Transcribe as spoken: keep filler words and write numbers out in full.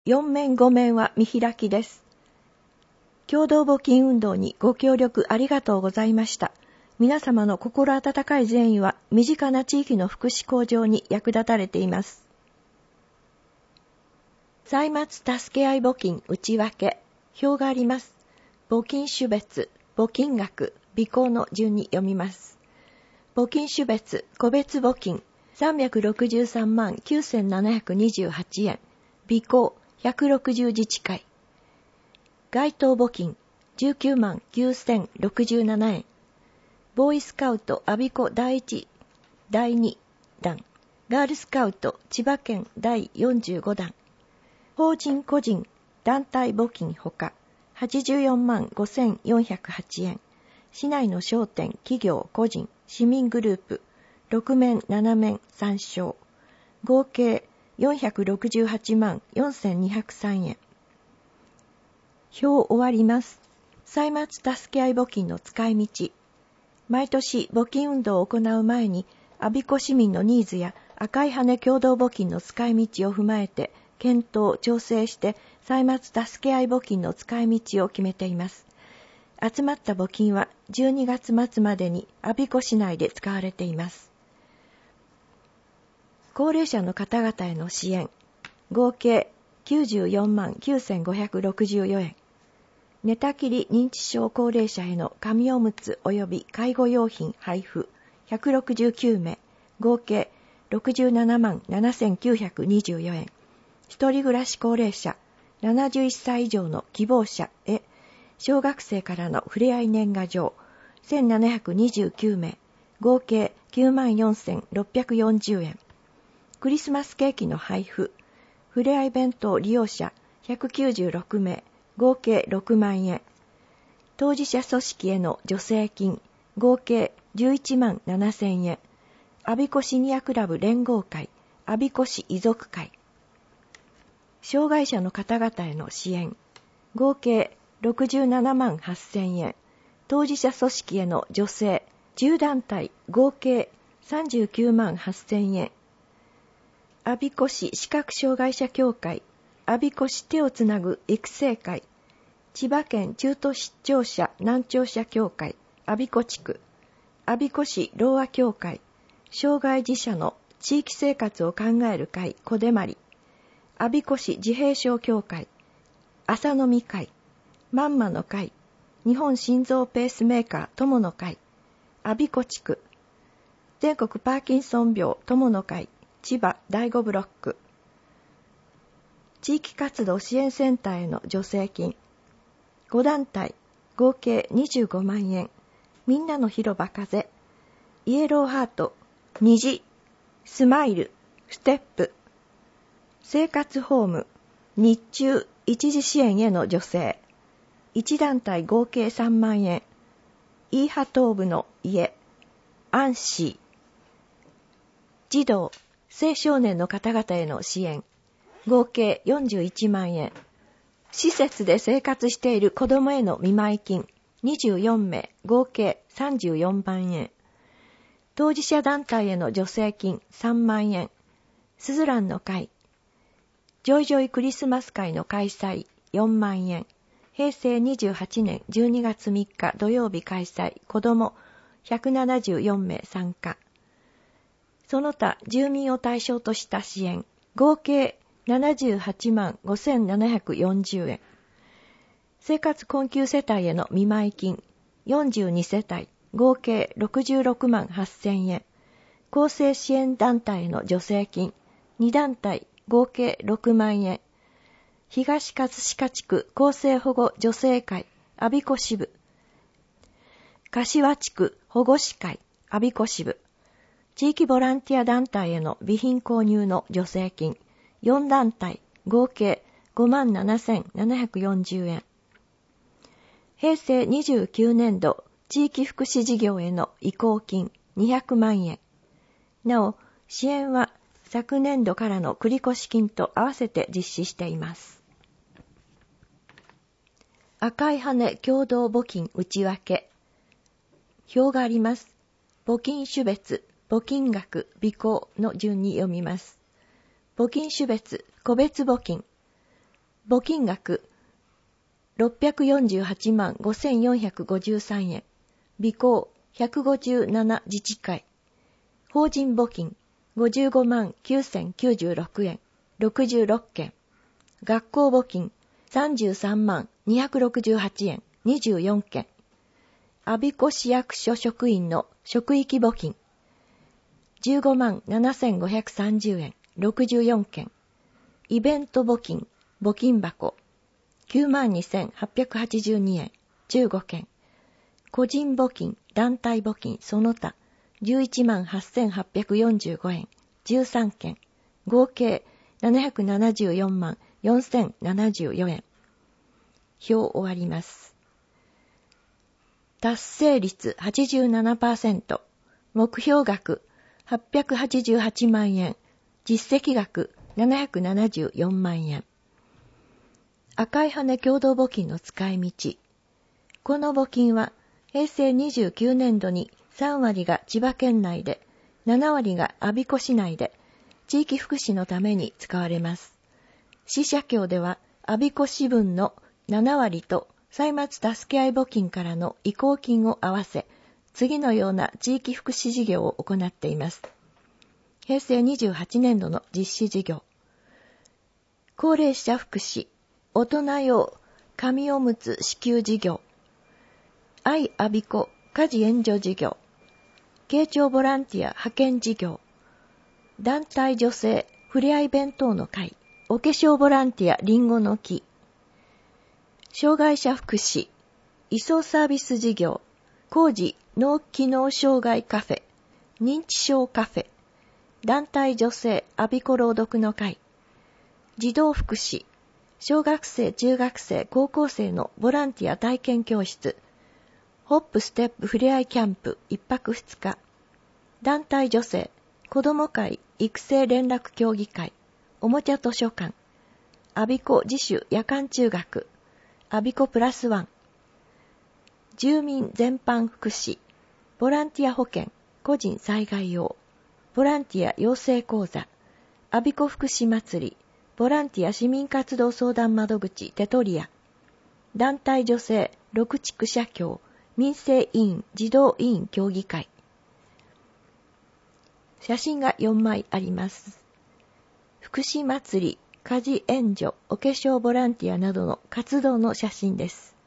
よん面ご面は見開きです。共同募金運動にご協力ありがとうございました。皆様の心温かい善意は身近な地域の福祉向上に役立たれています。歳末助け合い募金内訳、表があります。募金種別、募金額、備考の順に読みます。募金種別、個別募金さんびゃくろくじゅうさんまんきゅうせんななひゃくにじゅうはちえん、備考ひゃくろくじゅう自治会。該当募金じゅうきゅうまんきゅうせんろくじゅうななえん。ボーイスカウト我孫子だいいち、だいに団、ガールスカウト千葉県だいよんじゅうご団。法人個人団体募金ほかはちじゅうよんまんごせんよんひゃくはちえん。市内の商店、企業、個人、市民グループろく面なな面参照。合計よんひゃくろくじゅうはちまんよんせんにひゃくさんえん。表終わります。歳末助け合い募金の使い道。毎年募金運動を行う前に、我孫子市民のニーズや赤い羽共同募金の使い道を踏まえて、検討、調整して歳末助け合い募金の使い道を決めています。集まった募金はじゅうにがつ末までに我孫子市内で使われています。高齢者の方々への支援、合計きゅうじゅうよんまんきゅうせんごひゃくろくじゅうよえん。寝たきり認知症高齢者への紙おむつ及び介護用品配布ひゃくろくじゅうきゅう名、合計ろくじゅうななまんななせんきゅうひゃくにじゅうよえん。一人暮らし高齢者ななじゅういっさい以上の希望者へ小学生からのふれあい年賀状せんななひゃくにじゅうきゅう名、合計きゅうまんよんせんろっぴゃくよんじゅうえん。クリスマスケーキの配布、ふれあい弁当利用者ひゃくきゅうじゅうろく名、合計ろくまんえん。当事者組織への助成金、合計じゅういちまんななせんえん。我孫子シニアクラブ連合会、我孫子市遺族会。障害者の方々への支援、合計ろくじゅうななまんはっせんえん。当事者組織への助成、じゅう団体、合計さんじゅうきゅうまんはっせんえん。我孫子市視覚障害者協会、我孫子市手をつなぐ育成会、千葉県中途失調者難聴者協会、我孫子地区、我孫子市ろうあ協会、障害児者の地域生活を考える会、小出まり、我孫子市自閉症協会、朝飲み会、まんまの会、日本心臓ペースメーカー友の会、我孫子地区、全国パーキンソン病友の会、千葉だいごブロック、地域活動支援センターへの助成金、ご団体、合計にじゅうごまんえん、みんなの広場風、イエローハート、虹、スマイル、ステップ、生活ホーム、日中一時支援への助成、いち団体合計さんまんえん、イーハ東部の家、アンシー、児童、青少年の方々への支援、合計よんじゅういちまんえん。施設で生活している子どもへの見舞金、にじゅうよん名、合計さんじゅうよんまんえん。当事者団体への助成金さんまんえん。すずらんの会。ジョイジョイクリスマス会の開催よんまんえん。平成にじゅうはちねんじゅうにがつみっか土曜日開催、子どもひゃくななじゅうよん名参加。その他住民を対象とした支援、合計ななじゅうはちまんごせんななひゃくよんじゅうえん。生活困窮世帯への見舞金、よんじゅうに世帯、合計ろくじゅうろくまんはっせんえん。厚生支援団体への助成金、に団体、合計ろくまんえん。東葛飾地区厚生保護助成会、我孫子支部。柏地区保護士会、我孫子支部。地域ボランティア団体への備品購入の助成金、よん団体、合計ごまんななせんななひゃくよんじゅうえん。平成にじゅうきゅうねん度地域福祉事業への移行金にひゃくまんえん。なお、支援は昨年度からの繰越金と合わせて実施しています。赤い羽共同募金内訳。表があります。募金種別、募金額、備考の順に読みます。募金種別、個別募金。 募金額ろっぴゃくよんじゅうはちまんごせんよんひゃくごじゅうさんえん。備考ひゃくごじゅうなな自治会。法人募金ごじゅうごまんきゅうせんきゅうじゅうろくえん。ろくじゅうろっけん。学校募金さんじゅうさんまんにひゃくろくじゅうはちえん。にじゅうよんけん。我孫子市役所職員の職域募金じゅうごまんななせんごひゃくさんじゅうえん。ろくじゅうよんけん。イベント募金募金箱きゅうまんにせんはっぴゃくはちじゅうにえん。じゅうごけん。個人募金団体募金その他じゅういちまんはっせんはっぴゃくよんじゅうごえん。じゅうさんけん。合計ななひゃくななじゅうよんまんよんせんななじゅうよえん。表終わります。達成率 はちじゅうななパーセント。目標額はっぴゃくはちじゅうはちまんえん。実績額ななひゃくななじゅうよんまんえん。赤い羽共同募金の使い道。この募金はへいせいにじゅうきゅうねんどにさんわりが千葉県内で、ななわりが我孫子市内で、地域福祉のために使われます。市社協では我孫子市分のななわりと歳末助け合い募金からの移行金を合わせ、次のような地域福祉事業を行っています。へいせいにじゅうはちねんどの実施事業。高齢者福祉、大人用紙おむつ支給事業。愛我孫子家事援助事業。慶長ボランティア派遣事業。団体女性ふれあい弁当の会。お化粧ボランティアりんごの木。障害者福祉、移送サービス事業。工事脳機能障害カフェ。認知症カフェ。団体女性我孫子朗読の会。児童福祉、小学生中学生高校生のボランティア体験教室。ホップステップふれあいキャンプいっぱくふつか。団体女性子ども会育成連絡協議会。おもちゃ図書館。我孫子自主夜間中学。我孫子プラスワン。住民全般福祉。ボランティア保険個人災害用。ボランティア養成講座。我孫子福祉祭り。ボランティア市民活動相談窓口テトリア。団体女性六地区社協民生委員児童委員協議会。写真がよんまいあります。福祉祭り、家事援助、お化粧ボランティアなどの活動の写真です。